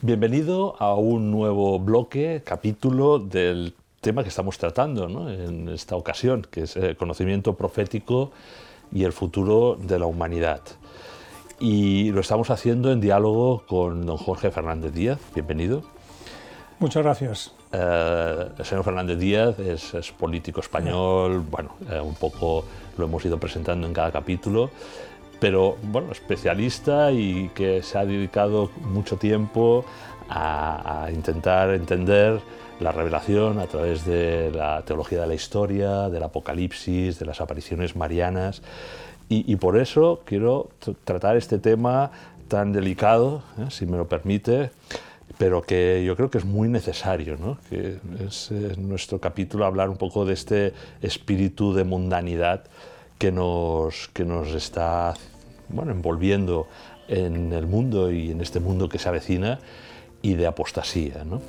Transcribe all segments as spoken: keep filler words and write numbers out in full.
Bienvenido a un nuevo bloque, capítulo del tema que estamos tratando, ¿no?, en esta ocasión, que es el conocimiento profético y el futuro de la humanidad. Y lo estamos haciendo en diálogo con don Jorge Fernández Díaz. Bienvenido. Muchas gracias. Eh, el señor Fernández Díaz es, es político español, bueno, eh, un poco lo hemos ido presentando en cada capítulo, pero bueno, especialista y que se ha dedicado mucho tiempo a, a intentar entender la revelación a través de la teología de la historia, del Apocalipsis, de las apariciones marianas, y, y por eso quiero tratar este tema tan delicado, ¿eh?, si me lo permite, pero que yo creo que es muy necesario, ¿no?, que es eh, nuestro capítulo hablar un poco de este espíritu de mundanidad que nos, que nos está, bueno, envolviendo en el mundo y en este mundo que se avecina, y de apostasía, ¿no?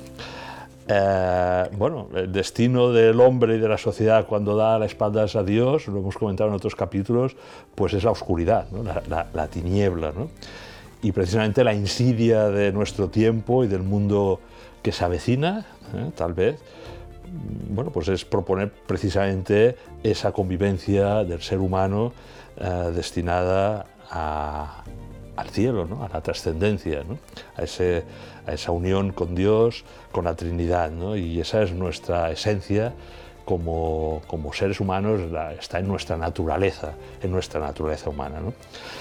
Eh, bueno, el destino del hombre y de la sociedad cuando da la espalda a Dios, lo hemos comentado en otros capítulos, pues es la oscuridad, ¿no?, la, la, la tiniebla, ¿no? Y precisamente la insidia de nuestro tiempo y del mundo que se avecina, ¿eh?, tal vez, bueno, pues es proponer precisamente esa convivencia del ser humano eh, destinada a, al cielo, ¿no?, a la trascendencia, ¿no?, a, ese, a esa unión con Dios, con la Trinidad, ¿no? Y esa es nuestra esencia como, como seres humanos, la, está en nuestra naturaleza, en nuestra naturaleza humana, ¿no?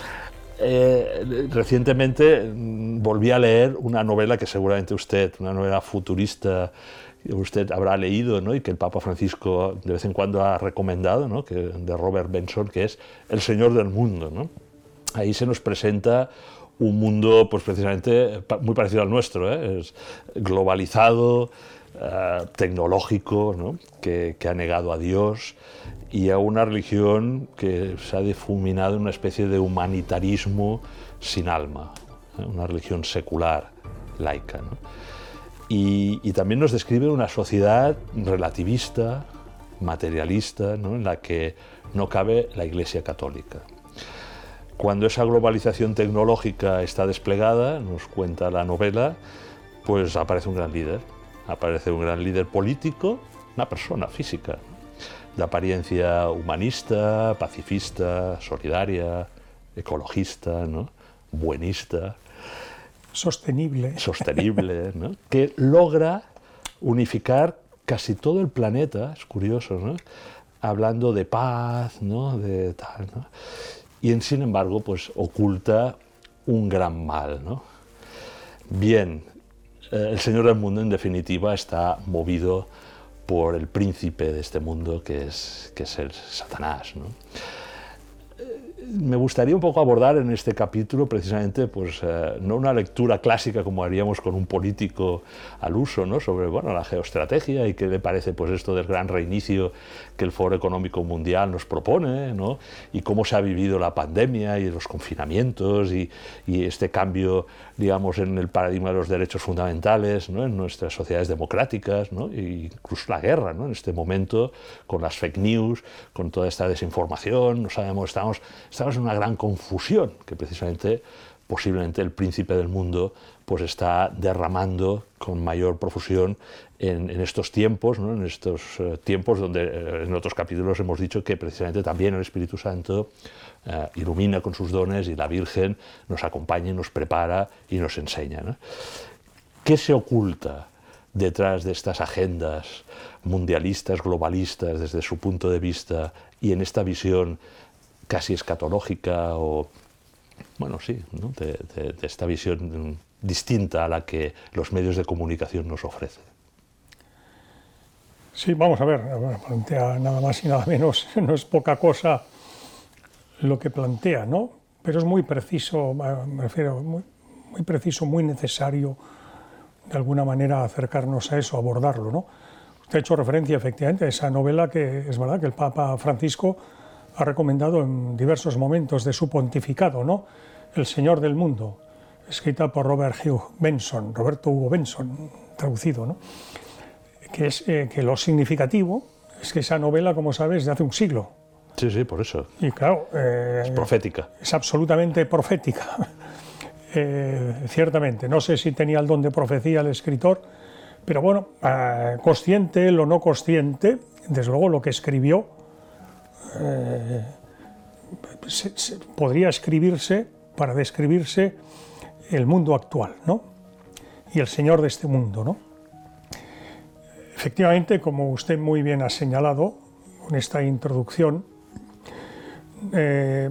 Eh, recientemente mm, volví a leer una novela que seguramente usted, una novela futurista, usted habrá leído, ¿no?, y que el Papa Francisco de vez en cuando ha recomendado, ¿no?, que, de Robert Benson, que es El Señor del Mundo, ¿no? Ahí se nos presenta un mundo, pues precisamente muy parecido al nuestro, ¿eh? Es globalizado, eh, tecnológico, ¿no?, que, que ha negado a Dios y a una religión que se ha difuminado en una especie de humanitarismo sin alma, ¿eh?, una religión secular, laica, ¿no? Y, y también nos describe una sociedad relativista, materialista, ¿no?, en la que no cabe la Iglesia católica. Cuando esa globalización tecnológica está desplegada, nos cuenta la novela, pues aparece un gran líder, aparece un gran líder político, una persona física, de apariencia humanista, pacifista, solidaria, ecologista, ¿no?, buenista, Sostenible. sostenible, ¿no?, que logra unificar casi todo el planeta, es curioso, ¿no?, hablando de paz, ¿no?, de tal, ¿no?, y en, sin embargo, pues oculta un gran mal, ¿no? Bien, eh, el Señor del Mundo, en definitiva, está movido por el príncipe de este mundo, que es, que es el Satanás, ¿no? Me gustaría un poco abordar en este capítulo precisamente, pues, eh, no una lectura clásica como haríamos con un político al uso, ¿no?, sobre, bueno, la geoestrategia y qué le parece, pues, esto del gran reinicio que el Foro Económico Mundial nos propone, ¿no?, y cómo se ha vivido la pandemia y los confinamientos y, y este cambio, digamos, en el paradigma de los derechos fundamentales, ¿no?, en nuestras sociedades democráticas, ¿no?, e incluso la guerra, ¿no?, en este momento, con las fake news, con toda esta desinformación, no sabemos, estamos... Estamos en una gran confusión que precisamente, posiblemente el príncipe del mundo, pues está derramando con mayor profusión en, en estos tiempos, ¿no?, en estos uh, tiempos donde uh, en otros capítulos hemos dicho que precisamente también el Espíritu Santo uh, ilumina con sus dones y la Virgen nos acompaña y nos prepara y nos enseña, ¿no? ¿Qué se oculta detrás de estas agendas mundialistas, globalistas, desde su punto de vista y en esta visión casi escatológica o, bueno, sí, ¿no?, de, de, de esta visión distinta a la que los medios de comunicación nos ofrecen? Sí, vamos a ver, plantea nada más y nada menos, no es poca cosa lo que plantea, ¿no?, pero es muy preciso, me refiero, muy, muy preciso, muy necesario, de alguna manera, acercarnos a eso, abordarlo, ¿no? Usted ha hecho referencia, efectivamente, a esa novela que es verdad que el Papa Francisco ha recomendado en diversos momentos de su pontificado, ¿no?, El Señor del Mundo, escrita por Robert Hugh Benson, Roberto Hugo Benson, traducido, ¿no?, que es eh, que lo significativo es que esa novela, como sabes, es de hace un siglo. Sí, sí, por eso. Y claro... Eh, es profética. Es absolutamente profética. eh, ciertamente. No sé si tenía el don de profecía el escritor, pero bueno, eh, consciente él o no consciente, desde luego lo que escribió eh, se, se, podría escribirse para describirse el mundo actual, ¿no? Y el Señor de este mundo, ¿no? Efectivamente, como usted muy bien ha señalado con esta introducción, eh,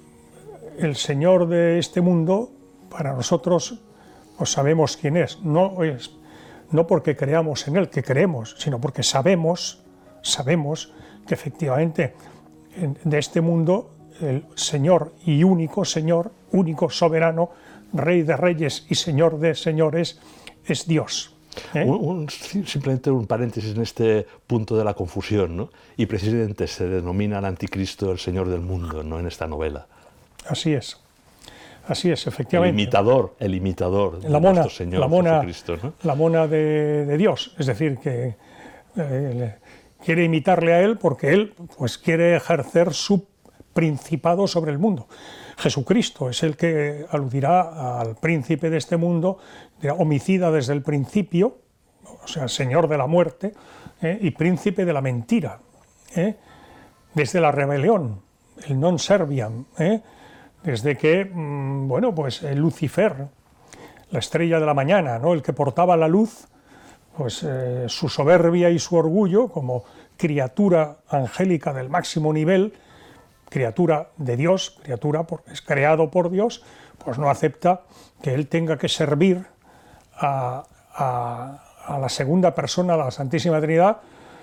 el Señor de este mundo, para nosotros, pues sabemos quién es. No es, no porque creamos en Él, que creemos, sino porque sabemos, sabemos que efectivamente en, de este mundo el Señor y único Señor, único soberano, Rey de reyes y Señor de señores, es Dios. ¿Eh? Un, un, simplemente un paréntesis en este punto de la confusión, ¿no? Y precisamente se denomina al anticristo el Señor del mundo, ¿no? En esta novela. Así es, así es, efectivamente. El imitador, el imitador de la mona, nuestro Señor la mona, Jesucristo, ¿no? La mona de, de Dios, es decir, que eh, quiere imitarle a Él porque Él pues, quiere ejercer su principado sobre el mundo. Jesucristo es el que aludirá al príncipe de este mundo, homicida desde el principio, o sea, señor de la muerte, eh, y príncipe de la mentira, eh, desde la rebelión, el non serviam, eh, desde que, mmm, bueno, pues Lucifer, la estrella de la mañana, ¿no? El que portaba la luz, pues eh, su soberbia y su orgullo como criatura angélica del máximo nivel, criatura de Dios, criatura porque es creado por Dios, pues no acepta que él tenga que servir a, a, a la segunda persona, a la Santísima Trinidad,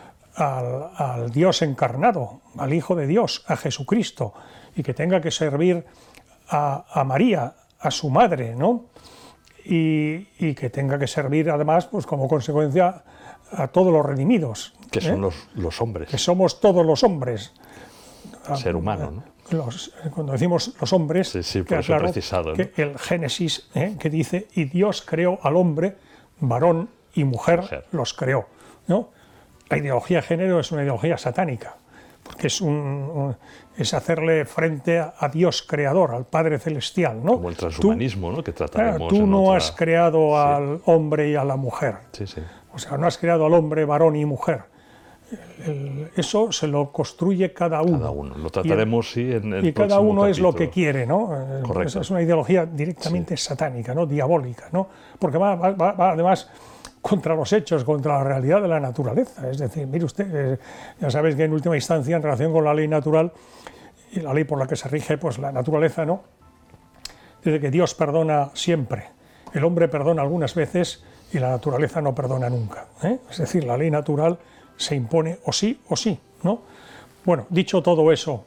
al, al Dios encarnado, al Hijo de Dios, a Jesucristo, y que tenga que servir a, a María, a su madre, ¿no? Y, y que tenga que servir además, pues como consecuencia, a todos los redimidos. Que son ¿eh? los, los hombres. Que somos todos los hombres. Ser humano, ¿no? Los, cuando decimos los hombres, sí, sí, por queda eso claro precisado, ¿no? que el Génesis, ¿eh? que dice, y Dios creó al hombre, varón y mujer, mujer. los creó, ¿no? La ideología de género es una ideología satánica, porque es, un, un, es hacerle frente a, a Dios creador, al Padre Celestial, ¿no? Como el transhumanismo, tú, ¿no? Que trataremos tú no otra... has creado sí. al hombre y a la mujer, sí, sí. O sea, no has creado al hombre, varón y mujer. El, eso se lo construye cada uno. Cada uno. Lo trataremos, y, sí, en el Y cada uno capítulo. Es lo que quiere, ¿no? Correcto. Esa es una ideología directamente sí. satánica, ¿no? Diabólica, ¿no? Porque va, va, va además contra los hechos, contra la realidad de la naturaleza. Es decir, mire usted, eh, ya sabes que en última instancia, en relación con la ley natural, y la ley por la que se rige, pues la naturaleza, ¿no? Dice que Dios perdona siempre. El hombre perdona algunas veces y la naturaleza no perdona nunca, ¿eh? Es decir, la ley natural se impone o sí o sí, ¿no? Bueno, dicho todo eso,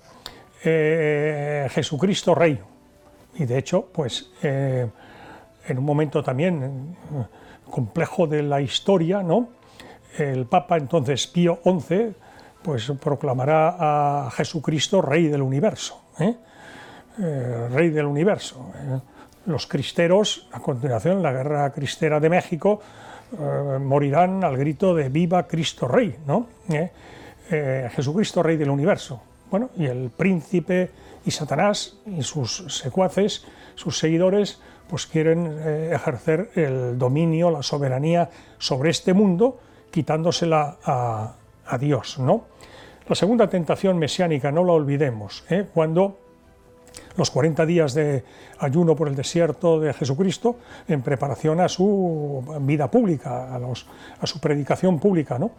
eh, Jesucristo Rey, y de hecho, pues eh, en un momento también eh, complejo de la historia, ¿no? El Papa entonces Pío once, pues proclamará a Jesucristo Rey del universo, ¿eh? Eh, Rey del universo. Eh. Los cristeros, a continuación, la guerra cristera de México, Eh, morirán al grito de ¡Viva Cristo Rey!, ¿no? Eh, eh, Jesucristo Rey del universo. Bueno, y el príncipe y Satanás y sus secuaces, sus seguidores, pues quieren eh, ejercer el dominio, la soberanía sobre este mundo, quitándosela a, a Dios, ¿no? La segunda tentación mesiánica, no la olvidemos, ¿eh? Cuando los cuarenta días de ayuno por el desierto de Jesucristo en preparación a su vida pública, a, los, a su predicación pública, ¿no?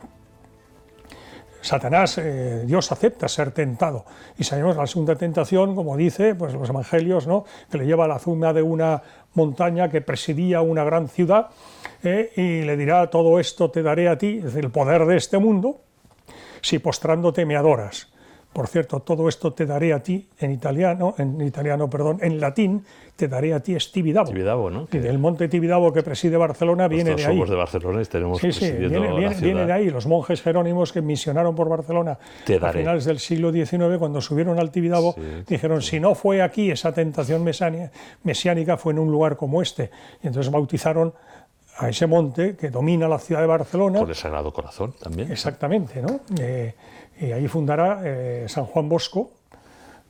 Satanás, eh, Dios acepta ser tentado, y sabemos la segunda tentación, como dice pues, los evangelios, ¿no? Que le lleva a la cima de una montaña que presidía una gran ciudad, eh, y le dirá: todo esto te daré a ti, es decir, el poder de este mundo, si postrándote me adoras. Por cierto, todo esto te daré a ti, en italiano, en italiano, perdón, en latín, te daré a ti es Tibidabo. Tibidabo, ¿no? Y del monte Tibidabo que preside Barcelona viene de ahí. Somos de Barcelona y tenemos sí, sí, presidiendo viene, viene, la ciudad. viene de ahí. Los monjes jerónimos que misionaron por Barcelona a finales del siglo diecinueve, cuando subieron al Tibidabo, sí, dijeron, sí. si no fue aquí esa tentación mesiánica, fue en un lugar como este. Y entonces bautizaron a ese monte que domina la ciudad de Barcelona. Por el Sagrado Corazón también. Exactamente, ¿no? Eh, y ahí fundará eh, San Juan Bosco,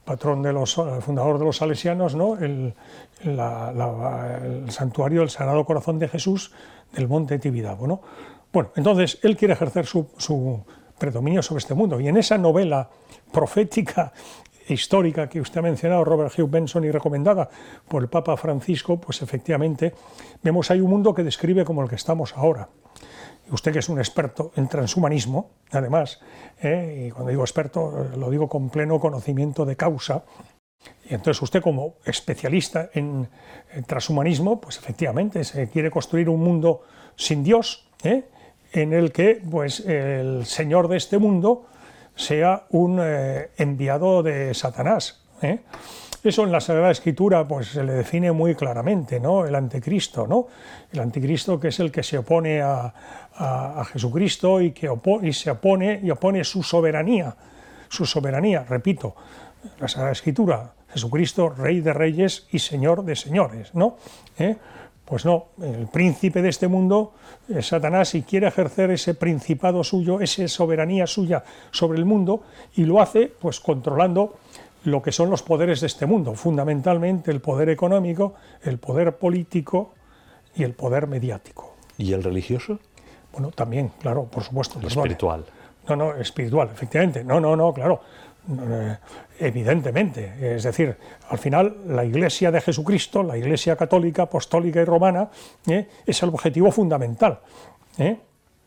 patrón de los, el fundador de los salesianos, ¿no? el, la, la, el santuario del Sagrado Corazón de Jesús del monte Tibidabo, ¿no? Bueno, entonces él quiere ejercer su, su predominio sobre este mundo, y en esa novela profética histórica que usted ha mencionado, Robert Hugh Benson, y recomendada por el Papa Francisco, pues efectivamente vemos ahí un mundo que describe como el que estamos ahora. Y usted, que es un experto en transhumanismo, además, ¿eh? Y cuando digo experto lo digo con pleno conocimiento de causa, y entonces usted, como especialista en, en transhumanismo, pues efectivamente se quiere construir un mundo sin Dios, ¿eh? En el que pues el señor de este mundo sea un eh, enviado de Satanás, ¿eh? Eso en la Sagrada Escritura pues se le define muy claramente, ¿no? El anticristo, ¿no? El anticristo, que es el que se opone a, a, a Jesucristo y que opo y se opone y opone su soberanía, su soberanía, repito, la Sagrada Escritura, Jesucristo, Rey de Reyes y Señor de Señores, ¿no? ¿Eh? Pues no, el príncipe de este mundo es Satanás, y quiere ejercer ese principado suyo, esa soberanía suya sobre el mundo, y lo hace pues controlando lo que son los poderes de este mundo, fundamentalmente el poder económico, el poder político y el poder mediático. ¿Y el religioso? Bueno, también, claro, por supuesto. El espiritual. No, no, espiritual, efectivamente. No, no, no, claro. Eh, evidentemente, es decir, al final la Iglesia de Jesucristo, la Iglesia católica, apostólica y romana, eh, es el objetivo fundamental. Eh.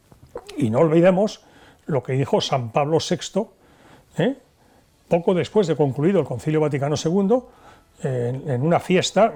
Y no olvidemos lo que dijo San Pablo sexto, eh, poco después de concluido el Concilio Vaticano segundo, eh, en una fiesta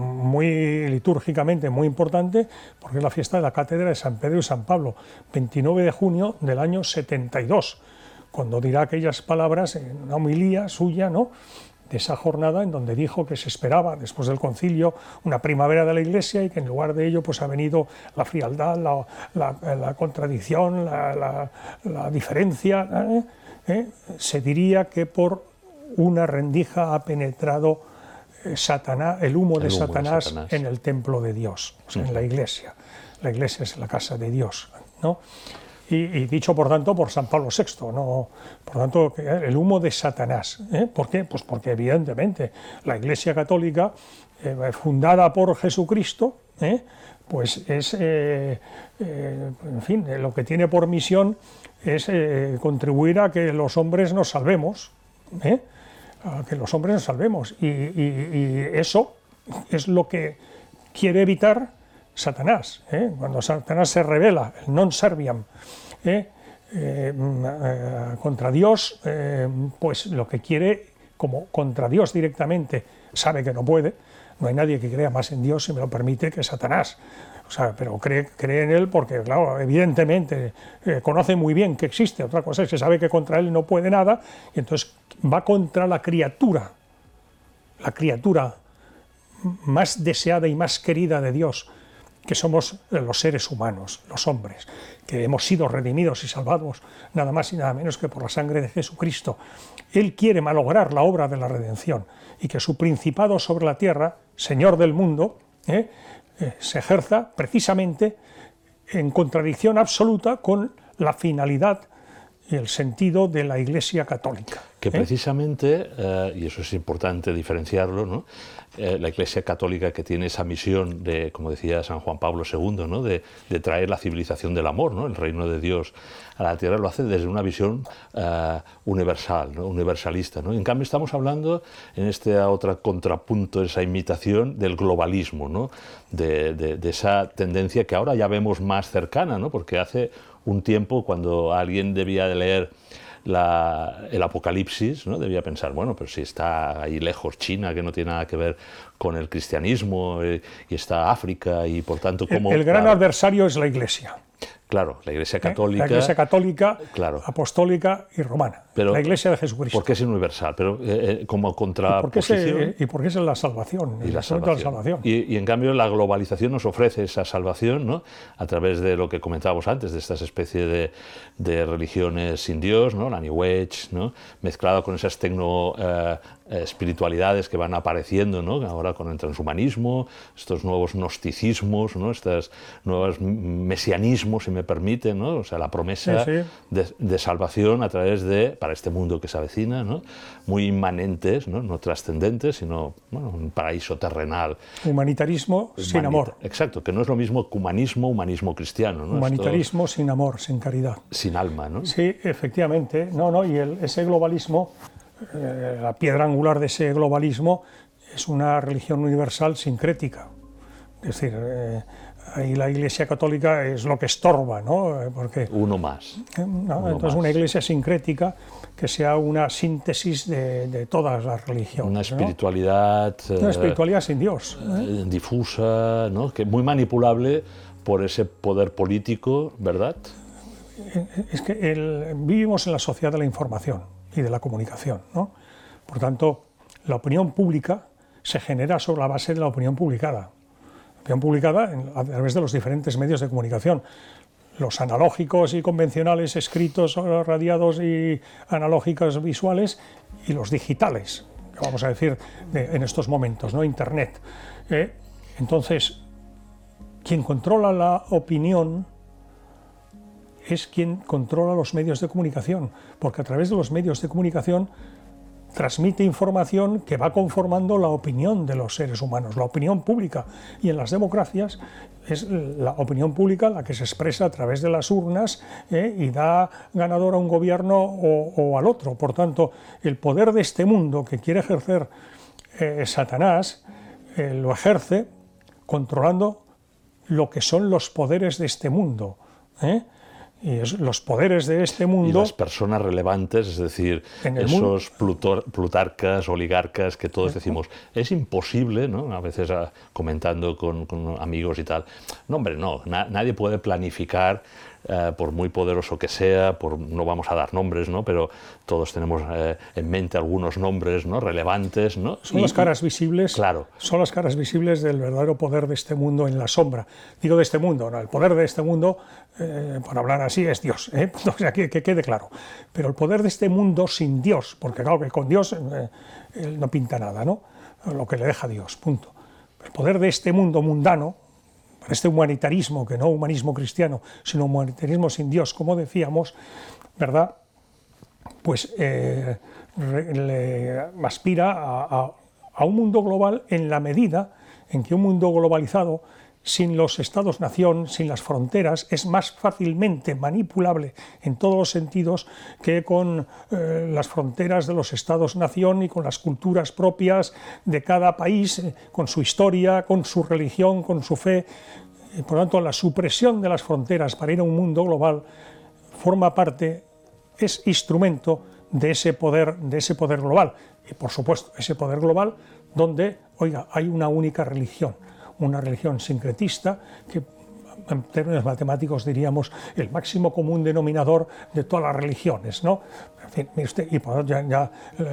muy litúrgicamente muy importante, porque es la fiesta de la Cátedra de San Pedro y San Pablo, veintinueve de junio del año setenta y dos, cuando dirá aquellas palabras en una homilía suya, ¿no?, de esa jornada, en donde dijo que se esperaba, después del concilio, una primavera de la Iglesia, y que en lugar de ello pues ha venido la frialdad, la, la, la contradicción, la, la, la diferencia. ¿eh? ¿Eh? Se diría que por una rendija ha penetrado eh, Satanás, el humo, de, el humo Satanás de Satanás en el templo de Dios, o sea, uh-huh. en la Iglesia. La Iglesia es la casa de Dios, ¿no? Y, y dicho, por tanto, por San Pablo sexto, ¿no? Por tanto, el humo de Satanás. ¿eh? ¿Por qué? Pues porque, evidentemente, la Iglesia Católica, eh, fundada por Jesucristo, ¿eh? pues es, eh, eh, en fin, lo que tiene por misión es eh, contribuir a que los hombres nos salvemos, ¿eh? a que los hombres nos salvemos. Y, y, y eso es lo que quiere evitar Satanás, ¿eh? Cuando Satanás se revela, el non serviam, ¿eh? Eh, eh, contra Dios, eh, pues lo que quiere, como contra Dios directamente, sabe que no puede, no hay nadie que crea más en Dios, si me lo permite, que Satanás. O sea, pero cree, cree en él porque, claro, evidentemente eh, conoce muy bien que existe. Otra cosa es que sabe que contra él no puede nada, y entonces va contra la criatura, la criatura más deseada y más querida de Dios, que somos los seres humanos, los hombres, que hemos sido redimidos y salvados nada más y nada menos que por la sangre de Jesucristo. Él quiere malograr la obra de la redención, y que su principado sobre la tierra, Señor del mundo, eh, eh, se ejerza precisamente en contradicción absoluta con la finalidad y el sentido de la Iglesia Católica. Que precisamente, eh, y eso es importante diferenciarlo, ¿no? eh, la Iglesia Católica, que tiene esa misión de, como decía San Juan Pablo segundo, ¿no? de, de traer la civilización del amor, ¿no? el reino de Dios a la tierra, lo hace desde una visión uh, universal, ¿no? universalista. ¿no? En cambio estamos hablando, en este otro contrapunto, esa imitación del globalismo, ¿no? de, de, de esa tendencia que ahora ya vemos más cercana, ¿no? porque hace un tiempo, cuando alguien debía de leer La, el Apocalipsis, ¿no? debía pensar, bueno, pero si está ahí lejos China, que no tiene nada que ver con el cristianismo, eh, y está África, y por tanto... ¿cómo, el, el gran claro, adversario es la Iglesia. Claro, la Iglesia Católica... La Iglesia Católica, claro, apostólica y romana. Pero, la Iglesia de Jesucristo. Porque es universal, pero eh, como contraposición... Y porque es la salvación. Y, la salvación. La salvación. Y, y en cambio la globalización nos ofrece esa salvación, ¿no? a través de lo que comentábamos antes, de estas especies de, de religiones sin Dios, ¿no? la New Age, ¿no? mezclada con esas tecno... Eh, eh, espiritualidades que van apareciendo, ¿no? Ahora con el transhumanismo, estos nuevos gnosticismos, ¿no? Estos nuevos mesianismos, si me permite, ¿no? O sea, la promesa sí, sí. De, de salvación a través de, para este mundo que se avecina, ¿no? Muy inmanentes, no, no trascendentes, sino bueno, un paraíso terrenal. Humanitarismo Humanita sin amor. Exacto, que no es lo mismo que humanismo, humanismo cristiano, ¿no? Humanitarismo sin amor, sin caridad. Sin alma, ¿no? Sí, efectivamente. No, no, y el, ese globalismo, eh, la piedra angular de ese globalismo es una religión universal sincrética. Es decir, eh, ahí la Iglesia Católica es lo que estorba, ¿no? Porque, Uno más. eh, no, Uno entonces más. una Iglesia sincrética que sea una síntesis de, de todas las religiones. Una ¿no? espiritualidad, Una eh, espiritualidad sin Dios. ¿eh? eh, difusa, ¿no? Que muy manipulable por ese poder político, ¿verdad? Es que el, vivimos en la sociedad de la información y de la comunicación, ¿no? Por tanto, la opinión pública se genera sobre la base de la opinión publicada. La opinión publicada en, a través de los diferentes medios de comunicación. Los analógicos y convencionales, escritos, radiados y analógicos visuales, y los digitales, vamos a decir, de, en estos momentos, ¿no? Internet. ¿eh? Entonces, quien controla la opinión es quien controla los medios de comunicación, porque a través de los medios de comunicación transmite información que va conformando la opinión de los seres humanos, la opinión pública. Y en las democracias es la opinión pública la que se expresa a través de las urnas ¿eh? y da ganador a un gobierno o, o al otro. Por tanto, el poder de este mundo que quiere ejercer eh, Satanás, eh, lo ejerce controlando lo que son los poderes de este mundo, ¿eh? Y es, los poderes de este mundo... Y las personas relevantes, es decir, esos plutor, plutarcas, oligarcas, que todos decimos, es imposible, ¿no? A veces a, comentando con, con amigos y tal, no, hombre, no, na, nadie puede planificar, eh, por muy poderoso que sea, por, no vamos a dar nombres, ¿no? Pero todos tenemos eh, en mente algunos nombres, ¿no? Relevantes, ¿no? Son y, las caras visibles, claro. son las caras visibles del verdadero poder de este mundo en la sombra. Digo de este mundo, ¿no? El poder de este mundo, eh, por hablar así, es Dios, ¿eh? O sea, que, que quede claro. Pero el poder de este mundo sin Dios, porque claro que con Dios eh, él no pinta nada, ¿no? Lo que le deja Dios, punto. El poder de este mundo mundano, este humanitarismo, que no humanismo cristiano, sino humanitarismo sin Dios, como decíamos, ¿verdad? Pues eh, re, le aspira a, a, a un mundo global en la medida en que un mundo globalizado, sin los estados-nación, sin las fronteras, es más fácilmente manipulable en todos los sentidos que con eh, las fronteras de los estados-nación y con las culturas propias de cada país, eh, con su historia, con su religión, con su fe. Y por lo tanto, la supresión de las fronteras para ir a un mundo global forma parte, es instrumento de ese poder, de ese poder global. Y por supuesto, ese poder global donde, oiga, hay una única religión. Una religión sincretista que, en términos matemáticos, diríamos el máximo común denominador de todas las religiones, ¿no? En fin, mire usted, y por, ya, ya,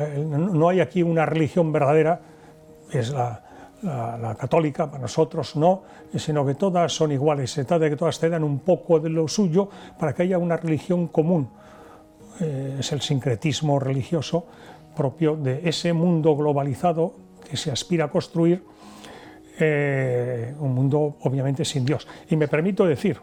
no hay aquí una religión verdadera, es la, la, la católica, para nosotros no, sino que todas son iguales. Se trata de que todas te dan un poco de lo suyo para que haya una religión común. Eh, es el sincretismo religioso propio de ese mundo globalizado que se aspira a construir. Eh, un mundo obviamente sin Dios. Y me permito decir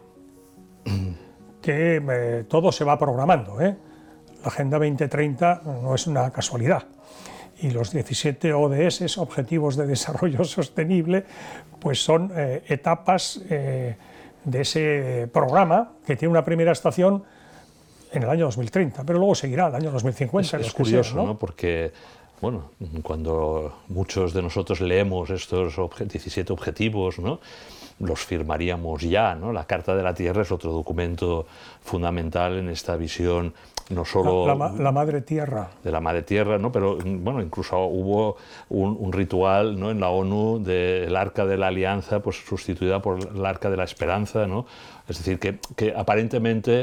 que eh, todo se va programando, ¿eh? La Agenda veinte treinta no es una casualidad. Y los diecisiete O D S, Objetivos de Desarrollo Sostenible, pues son eh, etapas eh, de ese programa que tiene una primera estación en el año dos mil treinta, pero luego seguirá el año dos mil cincuenta. Es, es curioso, sea, ¿no? ¿no? Porque bueno, cuando muchos de nosotros leemos estos diecisiete objetivos, ¿no? Los firmaríamos ya, ¿no? La Carta de la Tierra es otro documento fundamental en esta visión, no solo la, la, la Madre Tierra. De la Madre Tierra, ¿no? Pero bueno, incluso hubo un, un ritual, ¿no? En la ONU del Arca de la Alianza, pues sustituida por el Arca de la Esperanza, ¿no? Es decir, que, que aparentemente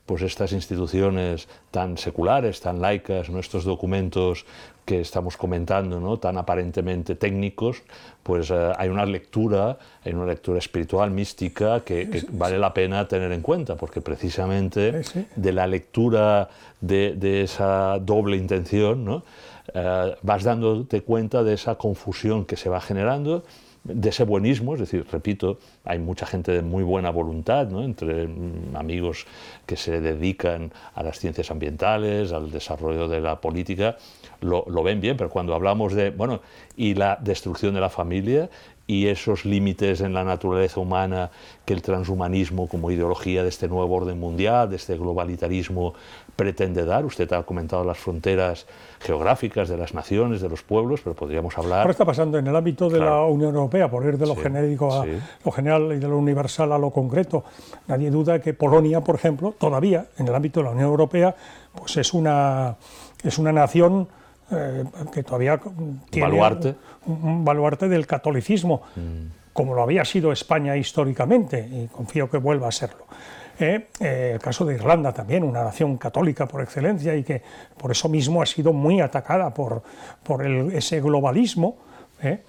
pues estas instituciones tan seculares, tan laicas, ¿no? Estos documentos que estamos comentando, ¿no? Tan aparentemente técnicos, pues eh, hay una lectura, hay una lectura espiritual, mística, que, que vale la pena tener en cuenta, porque precisamente de la lectura de, de esa doble intención, ¿no? eh, vas dándote cuenta de esa confusión que se va generando, de ese buenismo, es decir, repito, hay mucha gente de muy buena voluntad, ¿no? Entre mm, amigos que se dedican a las ciencias ambientales, al desarrollo de la política, lo, lo ven bien, pero cuando hablamos de, bueno, y la destrucción de la familia y esos límites en la naturaleza humana que el transhumanismo como ideología de este nuevo orden mundial, de este globalitarismo pretende dar. Usted ha comentado las fronteras geográficas de las naciones, de los pueblos, pero podríamos hablar... Ahora está pasando en el ámbito de claro. la Unión Europea, por ir de lo sí, genérico a sí. lo general y de lo universal a lo concreto. Nadie duda que Polonia, por ejemplo, todavía en el ámbito de la Unión Europea, pues es una, es una nación eh, que todavía tiene baluarte. Un, un baluarte del catolicismo, mm. como lo había sido España históricamente, y confío que vuelva a serlo. Eh, eh, el caso de Irlanda también, una nación católica por excelencia y que por eso mismo ha sido muy atacada por, por el, ese globalismo. Eh.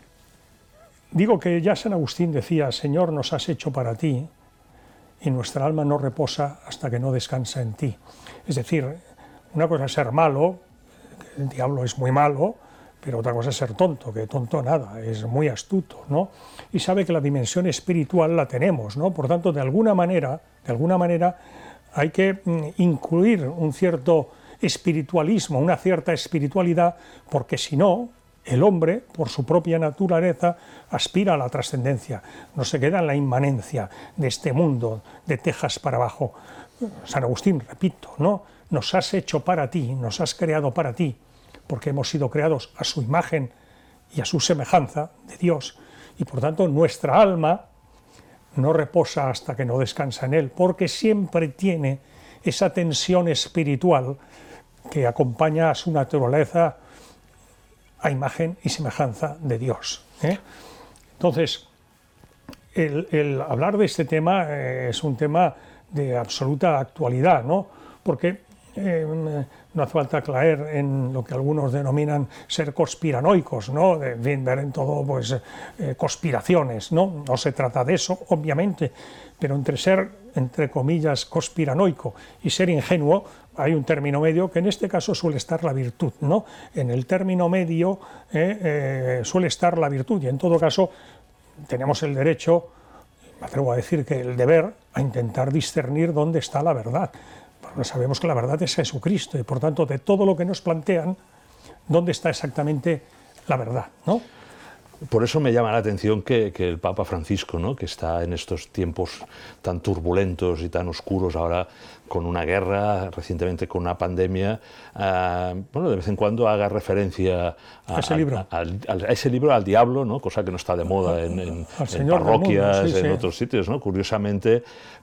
Digo que ya San Agustín decía, Señor, nos has hecho para ti y nuestra alma no reposa hasta que no descansa en ti. Es decir, una cosa es ser malo, el diablo es muy malo, pero otra cosa es ser tonto, que tonto nada, es muy astuto, ¿no? Y sabe que la dimensión espiritual la tenemos, ¿no? Por tanto, de alguna manera, de alguna manera hay que incluir un cierto espiritualismo, una cierta espiritualidad, porque si no, el hombre, por su propia naturaleza, aspira a la trascendencia, no se queda en la inmanencia de este mundo, de Texas para abajo. San Agustín, repito, ¿no? Nos has hecho para ti, nos has creado para ti, porque hemos sido creados a su imagen y a su semejanza de Dios, y por tanto nuestra alma no reposa hasta que no descansa en Él, porque siempre tiene esa tensión espiritual que acompaña a su naturaleza a imagen y semejanza de Dios, ¿eh? Entonces, el, el hablar de este tema eh, es un tema de absoluta actualidad, ¿no? Porque Eh, no hace falta caer en lo que algunos denominan ser conspiranoicos, ¿no? De, de ver en todo pues, eh, conspiraciones, ¿no? No se trata de eso, obviamente, pero entre ser, entre comillas, conspiranoico y ser ingenuo, hay un término medio que en este caso suele estar la virtud, ¿no? En el término medio eh, eh, suele estar la virtud y en todo caso tenemos el derecho, me atrevo a decir que el deber, a intentar discernir dónde está la verdad. Sabemos que la verdad es Jesucristo y por tanto de todo lo que nos plantean, ¿dónde está exactamente la verdad, ¿no? Por eso me llama la atención que, que el Papa Francisco, ¿no? Que está en estos tiempos tan turbulentos y tan oscuros ahora con una guerra, recientemente con una pandemia, uh, bueno, de vez en cuando haga referencia a, a, ese, libro. A, a, a, a ese libro, al diablo, ¿no? Cosa que no está de moda en, en, en parroquias, mundo, sí, en sí. otros sitios, ¿no? Curiosamente,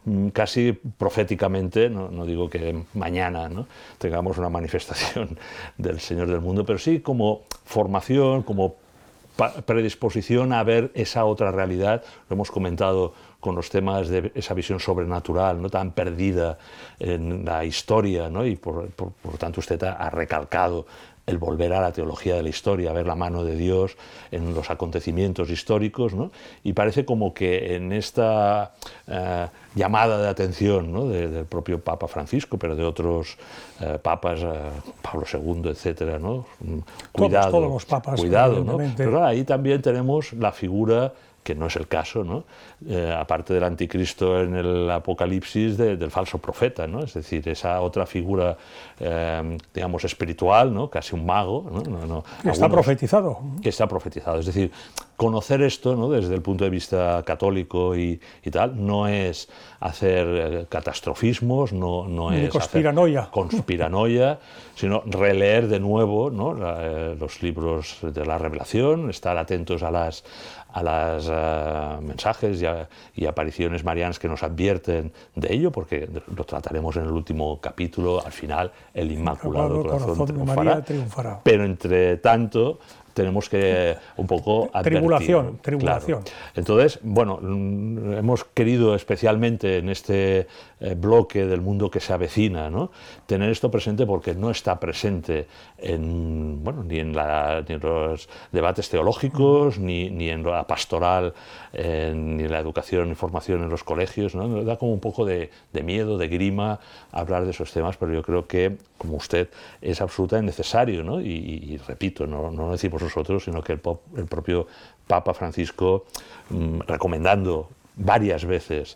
casi proféticamente, no, no digo que mañana, ¿no? tengamos una manifestación del Señor del mundo, pero sí como formación, como predisposición a ver esa otra realidad. Lo hemos comentado con los temas de esa visión sobrenatural, no tan perdida en la historia, ¿no? Y por, por, por tanto usted ha, ha recalcado el volver a la teología de la historia, a ver la mano de Dios en los acontecimientos históricos, ¿no? Y parece como que en esta eh, llamada de atención, ¿no? de, del propio Papa Francisco, pero de otros eh, papas, eh, Pablo segundo, etcétera, ¿no? Cuidado, todos, todos los papas, cuidado, ¿no? Pero ahí también tenemos la figura, que no es el caso, ¿no? Eh, aparte del anticristo en el Apocalipsis, de, del falso profeta, ¿no? Es decir, esa otra figura, eh, digamos, espiritual, ¿no? Casi un mago, ¿no? No, no, que está profetizado. Que está profetizado. Es decir, conocer esto, ¿no? Desde el punto de vista católico y, y tal, no es hacer eh, catastrofismos, no, no Ni es conspiranoia. hacer conspiranoia, sino releer de nuevo, ¿no? La, eh, los libros de la Revelación, estar atentos a las a los uh, mensajes y, a, y apariciones marianas que nos advierten de ello, porque lo trataremos en el último capítulo, al final el Inmaculado el Corazón, Corazón triunfará, de María triunfará. Pero entre tanto, tenemos que un poco advertir. Tribulación, tribulación. Claro. Entonces, bueno, hemos querido especialmente en este eh, bloque del mundo que se avecina, ¿no?, tener esto presente porque no está presente en, bueno, ni, en la, ni en los debates teológicos, mm. ni, ni en la pastoral, eh, ni en la educación y formación en los colegios, ¿no? Nos da como un poco de, de miedo, de grima hablar de esos temas, pero yo creo que, como usted, es absolutamente necesario, ¿no? Y, y, y repito, no, no lo decimos nosotros, sino que el, pop, el propio Papa Francisco, mmm, recomendando varias veces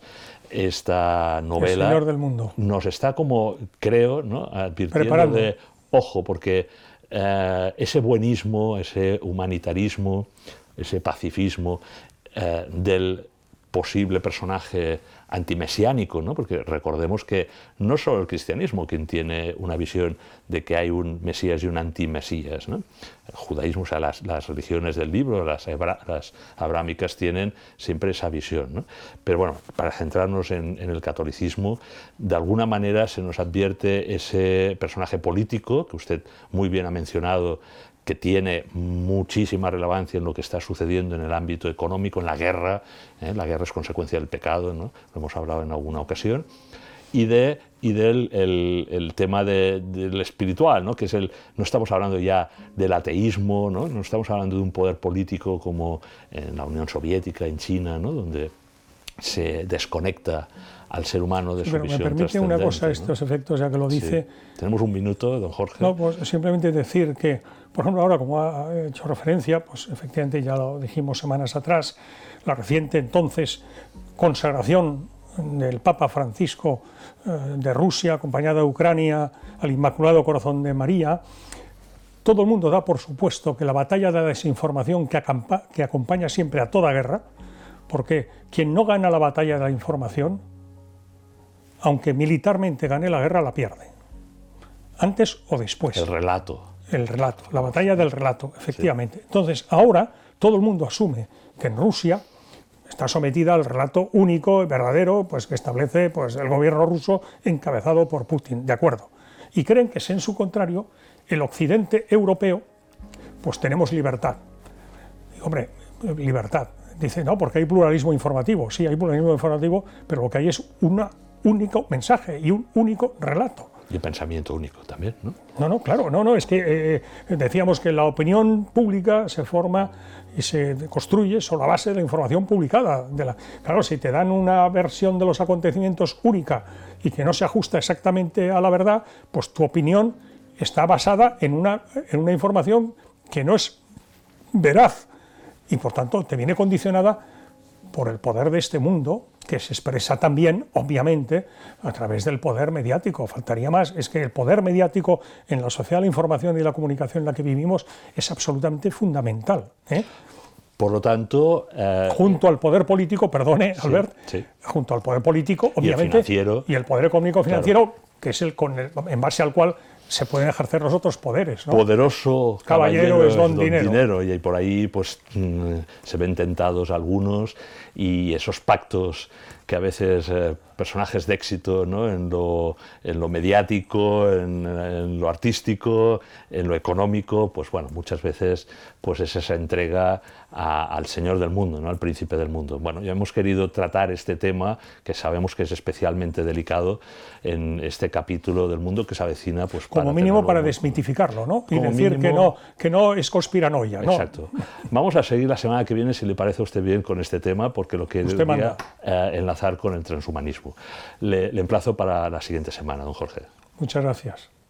esta novela, El Señor del Mundo, nos está como, creo, ¿no?, advirtiendo Preparando. de, ojo, porque eh, ese buenismo, ese humanitarismo, ese pacifismo eh, del posible personaje antimesiánico, ¿no?, porque recordemos que no solo el cristianismo quien tiene una visión de que hay un Mesías y un antimesías, ¿no? El judaísmo, o sea, las, las religiones del libro, las, hebra, las abrámicas, tienen siempre esa visión, ¿no? Pero bueno, para centrarnos en, en el catolicismo, de alguna manera se nos advierte ese personaje político, que usted muy bien ha mencionado, que tiene muchísima relevancia en lo que está sucediendo en el ámbito económico, en la guerra, ¿eh? La guerra es consecuencia del pecado, ¿no?, lo hemos hablado en alguna ocasión, y, de, y del el, el tema de, del espiritual, ¿no?, que es el, no estamos hablando ya del ateísmo, ¿no?, no estamos hablando de un poder político como en la Unión Soviética, en China, ¿no?, donde se desconecta al ser humano de su Pero visión me permite una cosa, estos ¿no? efectos, ya que lo dice. Sí. Tenemos un minuto, don Jorge. No, pues simplemente decir que, por ejemplo, ahora, como ha hecho referencia, pues efectivamente ya lo dijimos semanas atrás, la reciente entonces consagración del Papa Francisco eh, de Rusia, acompañada de Ucrania, al Inmaculado Corazón de María. Todo el mundo da por supuesto que la batalla de la desinformación que, acampa, que acompaña siempre a toda guerra, porque quien no gana la batalla de la información, aunque militarmente gane la guerra, la pierde, antes o después. El relato. El relato, la batalla del relato, efectivamente. Sí. Entonces, ahora todo el mundo asume que en Rusia está sometida al relato único y verdadero, pues, que establece, pues, el gobierno ruso encabezado por Putin, de acuerdo. Y creen que, en su contrario, el occidente europeo, pues tenemos libertad. Y, hombre, libertad. Dice, no, porque hay pluralismo informativo. Sí, hay pluralismo informativo, pero lo que hay es un único mensaje y un único relato. Y pensamiento único también, ¿no? No, no, claro, no, no, es que eh, decíamos que la opinión pública se forma y se construye sobre la base de la información publicada. De la, claro, si te dan una versión de los acontecimientos única y que no se ajusta exactamente a la verdad, pues tu opinión está basada en una, en una información que no es veraz y por tanto te viene condicionada por el poder de este mundo, que se expresa también, obviamente, a través del poder mediático. Faltaría más. Es que el poder mediático en la sociedad de la información y la comunicación en la que vivimos es absolutamente fundamental, ¿eh? Por lo tanto... Eh, junto al poder político, perdone, sí, Albert, sí. junto al poder político, obviamente, y el, y el poder económico financiero, claro, que es el, con el en base al cual se pueden ejercer los otros poderes, ¿no? Poderoso caballero, caballero es don, don dinero. dinero. Y por ahí pues mmm, se ven tentados algunos, y esos pactos que a veces eh, personajes de éxito, ¿no?, en, lo, en lo mediático, en, en lo artístico, en lo económico, pues bueno, muchas veces pues es esa entrega a, al señor del mundo, ¿no?, al príncipe del mundo. Bueno, ya hemos querido tratar este tema, que sabemos que es especialmente delicado, en este capítulo del mundo que se avecina, pues como mínimo para desmitificarlo, ¿no? Y como decir mínimo, que no, que no es conspiranoia, ¿no? Exacto. Vamos a seguir la semana que viene, si le parece a usted bien, con este tema, porque lo que quería eh, enlazar con el transhumanismo. Le, le emplazo para la siguiente semana, don Jorge. Muchas gracias.